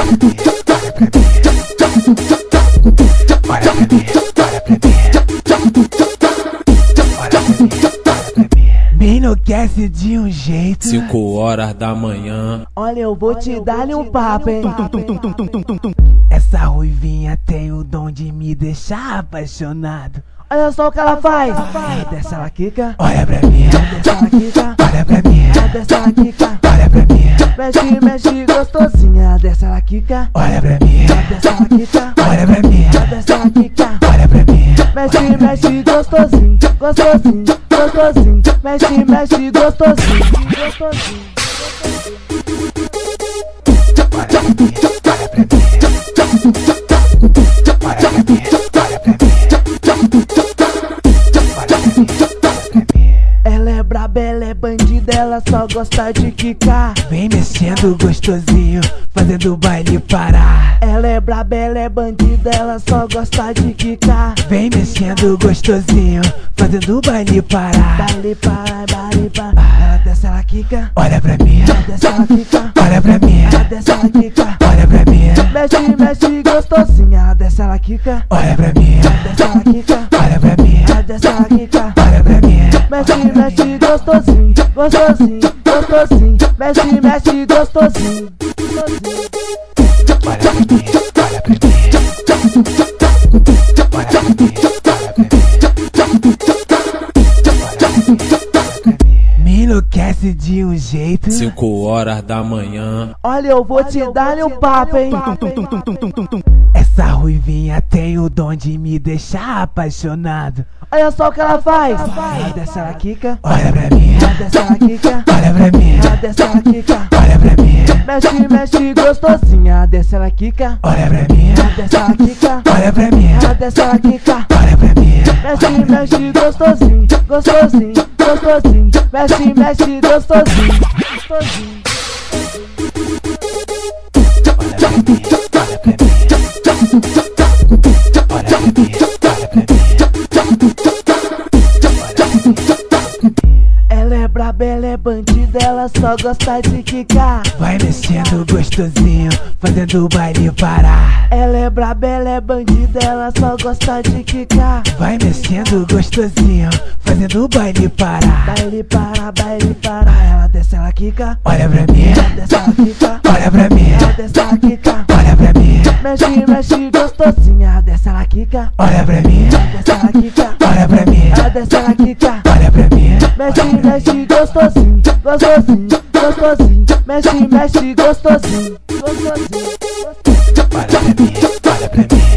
Me enlouquece de um jeito. 5 horas da manhã. Olha, eu vou te dar-lhe um papo, hein? Essa ruivinha tem o dom de me deixar apaixonado. Olha só o que ela faz. Desce ela quica, olha pra mim. Desce ela quica, olha pra mim. Desce ela quica, olha pra mim. Mexe, mexe gostosinha. Desce ela quica, olha pra mim. Desce ela quica, olha pra mim. Desce ela quica, olha pra mim. Mexe, mexe gostosinho, gostosinho, gostosinho. Mexe, mexe gostosinho, gostosinho. Olha pra mim, olha pra mim. Olha pra mim, olha pra mim. Ela é braba, ela é bandida, ela só gosta de quicar. Vem mexendo gostosinho, fazendo o baile parar. Ela é braba, ela é bandida, ela só gosta de quicar. Vem mexendo gostosinho, fazendo o baile parar. Baile parar, baile parar. Ela desce, ela quica, olha pra mim. Ela desce, ela quica, olha pra mim. Ela desce, ela quica, olha pra mim. Mexe, mexe gostosinha. Ela desce, ela quica, olha pra mim. Ela desce, ela quica, olha pra mim. Ela desce, ela quica, olha pra mim. Mexe, mexe gostosinho, gostosinho, gostosinho. Mexe, mexe gostosinho, gostosinho. Olha pra mim, olha pra mim. Olha pra mim, olha pra mim. Me enlouquece de um jeito. 5 horas da manhã. Olha, eu vou te dar-lhe um papo, hein? Essa ruivinha tem o dom de me deixar apaixonado. Olha só o que ela faz. Ela desce, ela quica, olha pra mim. Ela desce, ela quica, olha pra mim. Ela desce, ela quica, olha pra mim. Mexe, mexe gostosinha. Ela desce, ela quica, olha pra mim. Ela desce, ela quica, olha pra mim. Ela desce, ela quica, olha pra mim. Mexe, mexe gostosinho, gostosinho, gostosinho. Mexe, mexe gostosinho, gostosinho. Olha pra mim, olha pra mim. Olha pra mim, olha pra mim. Ela é braba, ela é bandida, ela só gosta de quicar. Vai mexendo gostosinho, fazendo o baile parar. Ela é braba, ela é bandida, ela só gosta de quicar. Vai mexendo gostosinho, fazendo o baile parar. Baile parar, baile parar. Ela desce, ela quica, olha pra mim. Ela desce, ela quica, olha pra mim. Ela desce, ela quica, olha pra mim. Mexe, mexe gostosinha. Ela desce, ela quica, olha pra mim. Ela desce, ela quica, olha pra mim. Ela desce, ela quica, olha pra mim. Mexe, mexe gostosinho, gostosinho, gostosinho. Mexe, mexe gostosinho, gostosinho. Olha pra mim, olha pra mim.